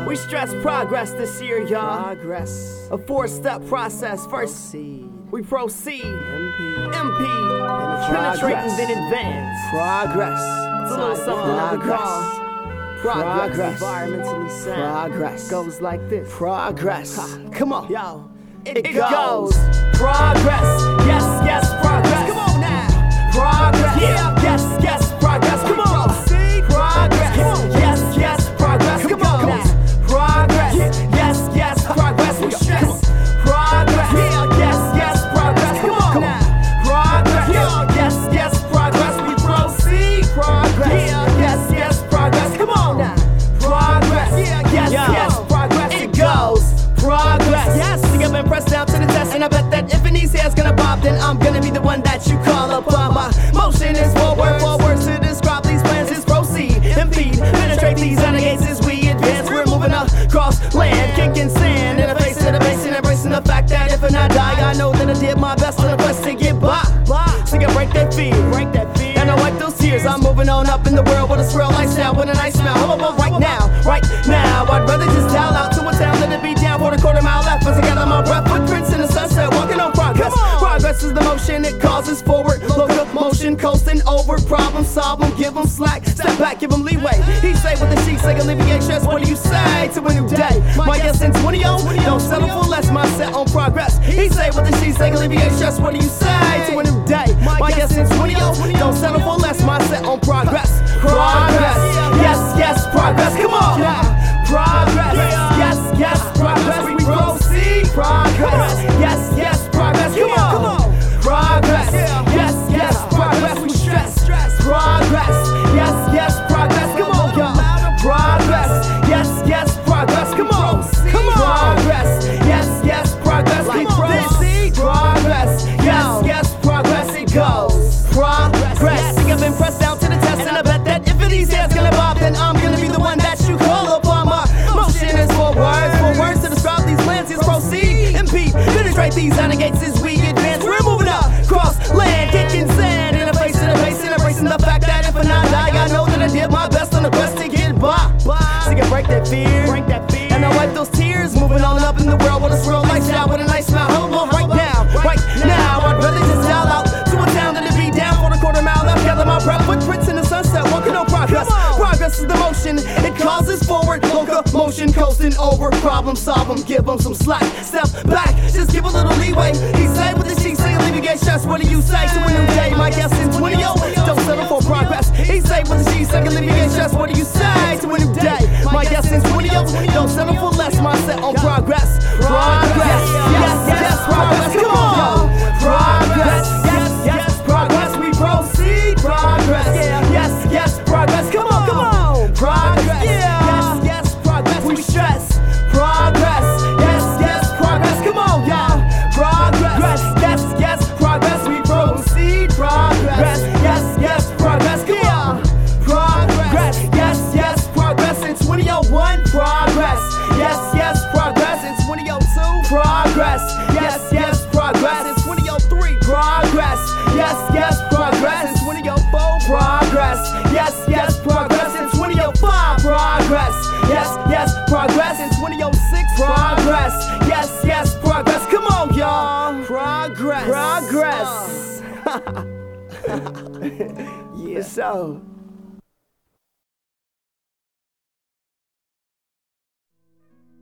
We stress progress this year, y'all. Progress. A 4-step process. First, we proceed. MP. Penetrating, then advance. Progress. It's a little something that we call progress. Environmentally sound. Progress. Goes like this. Progress. Come on. Yo. It goes. Progress. Yes, progress. Come on now. Progress. Yeah. Yes, progress. Come on. Progress. Come on. Yes, progress. Come on now. Progress. Yes, progress. We stress. Progress. Yes, progress. Come on now. Progress. Yes, progress. We proceed. Progress. Yes, progress. Come on now. Progress. Yes, progress. It goes. Progress. Yes. Think I've been pressed down to the test, and I bet that if an easy hair's gonna bob, then I'm gonna be the one that you call upon. My motion is forward to describe these plans is proceed, impede, penetrate these gates as we advance. We're moving across land, kicking sand in the face of the basin, embracing the fact that if I die, I know that I did my best on the quest to get by. So you break that fear, and I wipe those tears. I'm moving on up in the world with a swirl lifestyle, with a nice smile. I'm about right now. I'd rather just dial out to a town than to be down for the quarter-mile left. As I gather my breath, footprints in the sunset, walking on progress. Progress is the motion, it causes forward locomotion, coasting over problems, solve them, give them slack, step back, give them leeway. He say what the sheep say, alleviate stress. What do you say to a new day? My guess in 20 don't settle for less, mindset on progress. He say what the sheep say, alleviate stress. What do you say to a new day? My guess in 20 don't settle for less, mindset on progress. Progress, yes, progress. Come on, progress, yes, progress. We proceed, progress, yes, progress. Come on, progress, yes, progress. We stress, progress, yes, progress. Come on, y'all, progress, yes, progress. Come on, progress, yes, progress. We proceed, progress, yes, progress. It goes, progress. Think I've been pressed down to the test, and I bet that if it easy hair's gonna bob, then I'm gonna be the one that you call upon. My motion is for words to describe these plans is proceed, impede, penetrate these gates as we advance. We're moving across land, kicking sand in the face of the basin, embracing the fact that if I die, I know that I did my best on the quest to get by. So you can break that fear, and I wipe those tears, moving on up in the world with a swirl lifestyle, with a nice smile. Hold on right now, I'd rather just dial out to a town than to be down for the quarter-mile left. Gather my breath, footprints in the sunset, walking on progress. Progress is the motion, it causes forward locomotion, coasting over problems, solve them, give them some slack, step back, just give a little leeway. He say what the sheep say, alleviate stress. What do you say to a new day? My guess in 20 don't settle for progress. He say what the sheep say, alleviate stress. What do you say to a new day? My guess in 20 don't settle for less, mindset on progress. Progress, yes, progress. Come on, progress, yes, progress. We proceed, progress, yes, progress. Come on, progress, yes, progress. We stress, progress, yes, progress. Come on, y'all, progress, yes, progress. We proceed, progress, yes, progress. Come on, progress, yes, progress. In 2001, progress, yes, progress. In 2002, progress, yes, progress. In 2003, progress, yes, progress. In 2004, progress, yes, progress. In 2005, progress, yes, progress. In 2006, progress, yes, progress. Come on, y'all, progress. Yeah, so.